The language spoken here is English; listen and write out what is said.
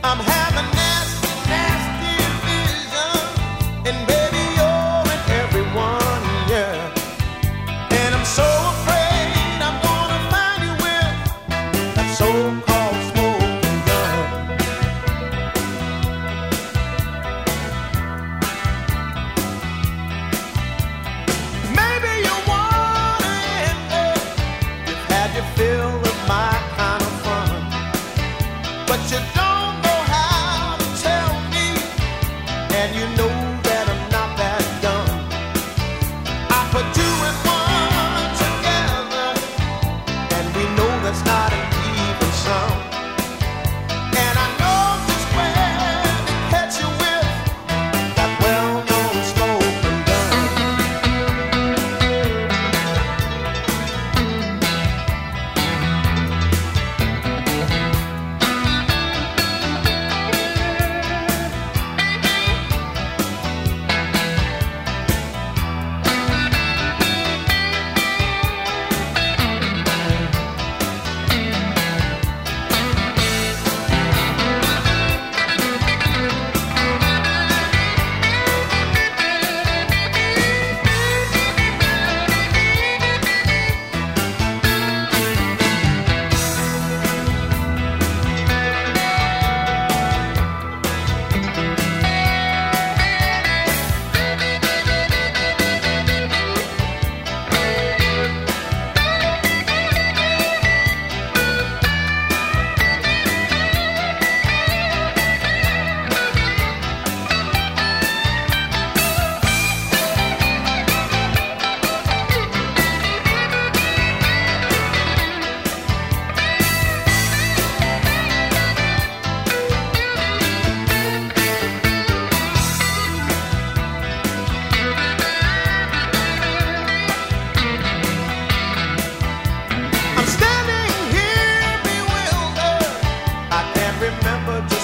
I'm having nasty, nasty visions, and baby you're in everyone, yeah. And I'm so afraid I'm gonna find you with that so-called smoking gun. Maybe you wanna end it. You've had your fill of my kind of fun, but you don't know how to tell me, and you know that I'm not that dumb. I put two and one together, and we know that's not an even sum. And I know just where to catch you with that well-known smoking gun. I'm standing here bewildered. I can't remember